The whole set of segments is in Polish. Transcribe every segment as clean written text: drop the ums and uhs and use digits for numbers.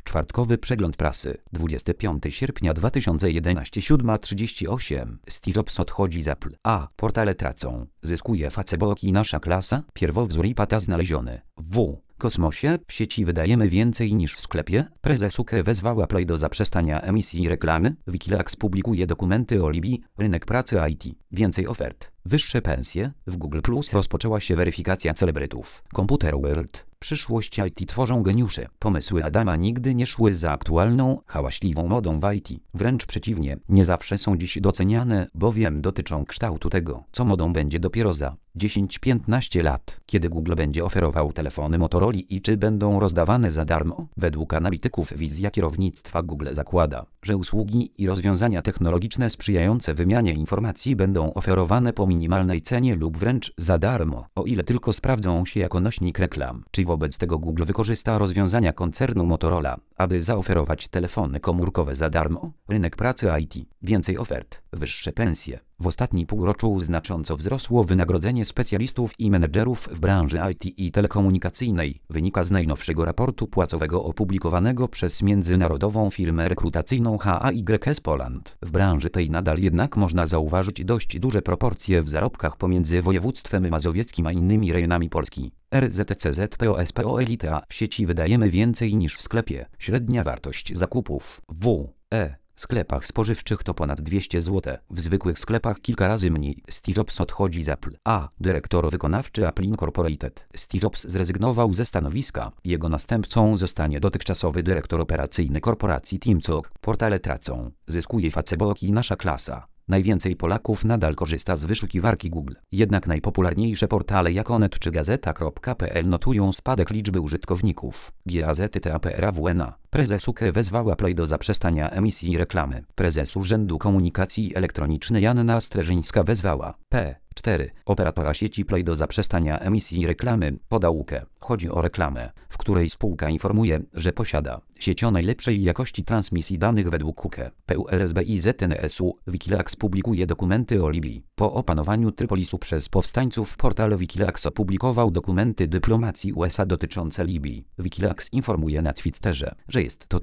Czwartkowy przegląd prasy. 25 sierpnia 2011 7:38. Steve Jobs odchodzi z Apple. A. Portale tracą. Zyskuje Facebook i nasza klasa. Pierwowzór iPada znaleziony. W kosmosie w sieci wydajemy więcej niż w sklepie. Prezes UK wezwał Apple do zaprzestania emisji reklamy. Wikileaks publikuje dokumenty o Libii. Rynek pracy IT. Więcej ofert. Wyższe pensje. W Google Plus rozpoczęła się weryfikacja celebrytów. Computer World. Przyszłość IT tworzą geniusze. Pomysły Adama nigdy nie szły za aktualną, hałaśliwą modą w IT. Wręcz przeciwnie, nie zawsze są dziś doceniane, bowiem dotyczą kształtu tego, co modą będzie dopiero za 10-15 lat, kiedy Google będzie oferował telefony Motorola i czy będą rozdawane za darmo. Według analityków wizja kierownictwa Google zakłada, że usługi i rozwiązania technologiczne sprzyjające wymianie informacji będą oferowane po minimalnej cenie lub wręcz za darmo, o ile tylko sprawdzą się jako nośnik reklam. Czy wobec tego Google wykorzysta rozwiązania koncernu Motorola, aby zaoferować telefony komórkowe za darmo? Rynek pracy IT. Więcej ofert. Wyższe pensje. W ostatnim półroczu znacząco wzrosło wynagrodzenie specjalistów i menedżerów w branży IT i telekomunikacyjnej, wynika z najnowszego raportu płacowego opublikowanego przez międzynarodową firmę rekrutacyjną HAYS Poland. W branży tej nadal jednak można zauważyć dość duże proporcje w zarobkach pomiędzy województwem mazowieckim a innymi rejonami Polski. RZCZ-POSPO Elita. W sieci wydajemy więcej niż w sklepie. Średnia wartość zakupów w sklepach spożywczych to ponad 200 zł. W zwykłych sklepach kilka razy mniej. Steve Jobs odchodzi z Apple. A. Dyrektor wykonawczy Apple Incorporated. Steve Jobs zrezygnował ze stanowiska. Jego następcą zostanie dotychczasowy dyrektor operacyjny korporacji Tim Cook. Portale tracą. Zyskuje Facebook i nasza klasa. Najwięcej Polaków nadal korzysta z wyszukiwarki Google. Jednak najpopularniejsze portale jak Onet czy Gazeta.pl notują spadek liczby użytkowników. Gazety.pl. Prezes UK wezwał Apple do zaprzestania emisji reklamy. Prezes Urzędu Komunikacji Elektronicznej Anna Streżyńska wezwała P4 operatora sieci Play do zaprzestania emisji reklamy, podał UK. Chodzi o reklamę, w której spółka informuje, że posiada sieć o najlepszej jakości transmisji danych według UK. PULSB i ZNSU. Wikileaks publikuje dokumenty o Libii. Po opanowaniu Trypolisu przez powstańców portal Wikileaks opublikował dokumenty dyplomacji USA dotyczące Libii. Wikileaks informuje na Twitterze, że jest to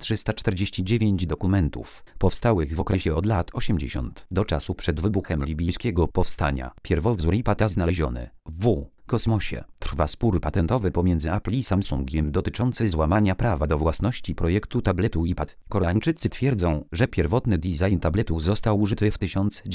349 dokumentów, powstałych w okresie od lat 80 do czasu przed wybuchem libijskiego powstania. Pierwowzór iPada znaleziony. W kosmosie. Trwa spór patentowy pomiędzy Apple i Samsungiem dotyczący złamania prawa do własności projektu tabletu iPad. Koreańczycy twierdzą, że pierwotny design tabletu został użyty w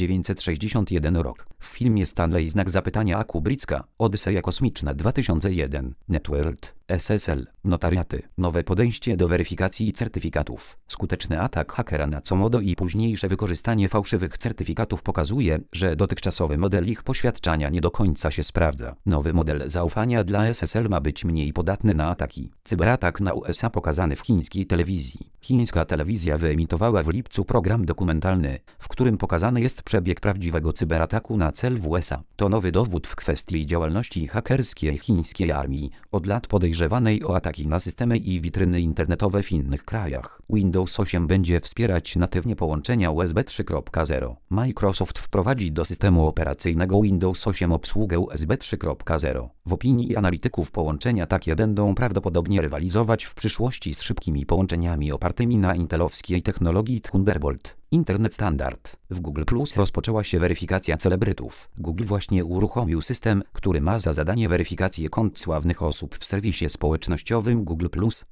1961 rok. W filmie Stanley znak zapytania Kubricka, Odyseja kosmiczna 2001, Networld, SSL, notariaty, nowe podejście do weryfikacji i certyfikatów. Skuteczny atak hakera na Comodo i późniejsze wykorzystanie fałszywych certyfikatów pokazuje, że dotychczasowy model ich poświadczania nie do końca się sprawdza. Nowy model zaufania dla SSL ma być mniej podatny na ataki. Cyberatak na USA pokazany w chińskiej telewizji. Chińska telewizja wyemitowała w lipcu program dokumentalny, w którym pokazany jest przebieg prawdziwego cyberataku na cel w USA. To nowy dowód w kwestii działalności hakerskiej chińskiej armii, od lat podejrzewanej o ataki na systemy i witryny internetowe w innych krajach. Windows 8 będzie wspierać natywnie połączenia USB 3.0. Microsoft wprowadzi do systemu operacyjnego Windows 8 obsługę USB 3.0. W opinii analityków połączenia takie będą prawdopodobnie rywalizować w przyszłości z szybkimi połączeniami opartymi na intelowskiej technologii Thunderbolt. Internet Standard. W Google Plus rozpoczęła się weryfikacja celebrytów. Google właśnie uruchomił system, który ma za zadanie weryfikację kont sławnych osób w serwisie społecznościowym Google Plus.